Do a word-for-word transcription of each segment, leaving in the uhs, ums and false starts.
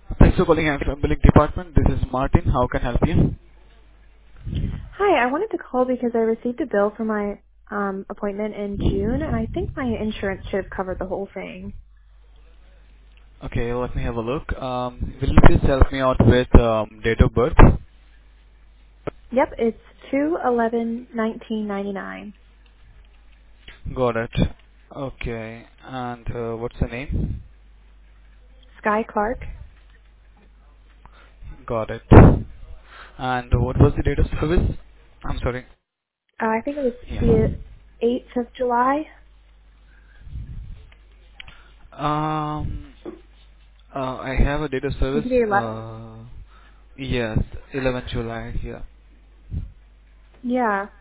Thanks for calling Amsterdam Billing Department. This is Martin. How can I help you? Hi, I wanted to call because I received a bill for my um, appointment in June, and I think my insurance should have covered the whole thing. Okay, let me have a look. Um, will you please help me out with um, date of birth? Yep, it's two eleven nineteen ninety nine. Got it. Okay, and uh, what's the name? Sky Clark. Got it. And what was the date of service? I'm sorry. Uh, I think it was Yeah. the eighth of July. Um, uh, I have a date of service. Maybe the eleventh. Uh, yes, eleventh July. Yeah. Yeah.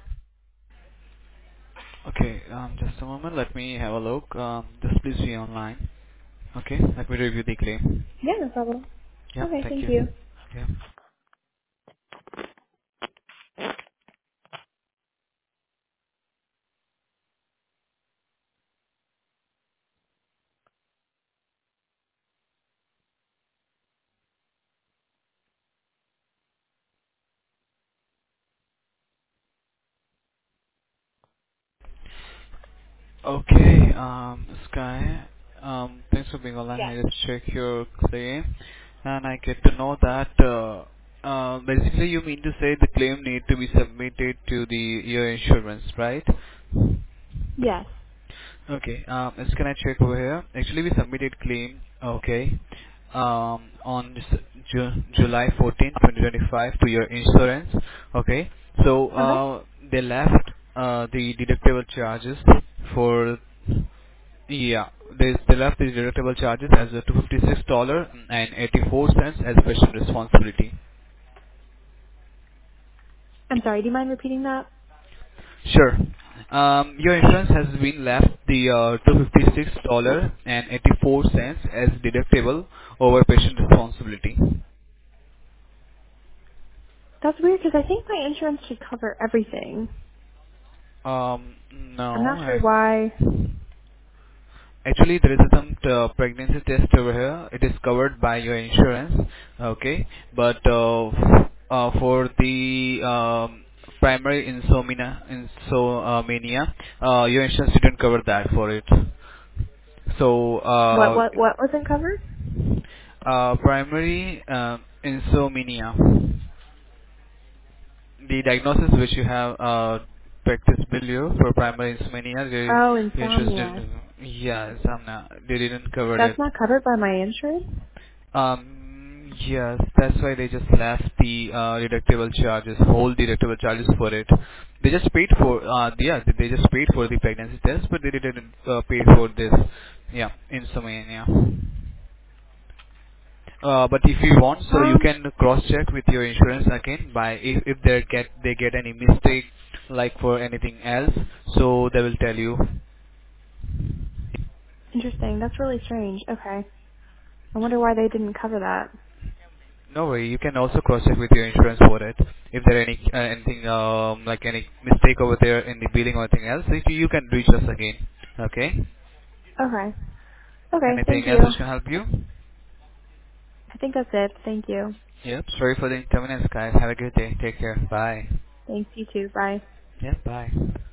Okay. Um, just a moment. Let me have a look. Um, just please be online. Okay. Let me review the claim. Yeah, no problem. Yeah. Okay, Thank thank you. you. Yeah. Okay, um, Sky, um, thanks for being online. Yeah. I just check your claim, and I get to know that uh, uh, basically you mean to say the claim need to be submitted to the your insurance, right? Yes. Okay, um, just can I check over here? Actually, we submitted claim, okay, um, on this Ju- July fourteenth, twenty twenty-five to your insurance, okay. So Okay. uh, they left uh, the deductible charges for yeah, they they left the deductible charges as a two hundred fifty-six dollars and eighty-four cents as patient responsibility. I'm sorry, do you mind repeating that? Sure. Um, your insurance has been left the uh, two hundred fifty-six dollars and eighty-four cents as deductible over patient responsibility. That's weird because I think my insurance should cover everything. Um, I'm no, not sure I, why. actually there is some uh, pregnancy test over here. It is covered by your insurance, okay, but uh, f- uh, for the um, primary insomnia, insomnia, uh, your insurance didn't cover that for it. So What uh, what what wasn't covered? uh, primary uh, insomnia, the diagnosis which you have uh, practice bill for primary insomnia, the Oh, the insurance insomnia. didn't, yeah, insomnia, they didn't cover That's it. not covered by my insurance? Um, yes, that's why they just left the uh, deductible charges, whole deductible charges for it. They just paid for, uh, yeah, they they just paid for the pregnancy test, but they didn't uh, pay for this, yeah, insomnia. Uh, but if you want, so you Um, can cross-check with your insurance again by if, if they get they get any mistake, like for anything else, so they will tell you. interesting. That's really strange. Okay. I wonder why they didn't cover that. No worry, you can also cross-check with your insurance for it. If there any uh, anything um, like any mistake over there in the billing or anything else, you you can reach us again. Okay. Okay. Okay, thank Anything else you. which can help you? I think that's it. Thank you. Yep. Sorry for the inconvenience, guys. Have a good day. Take care. Bye. Thanks, you too. Bye. Yep. Bye.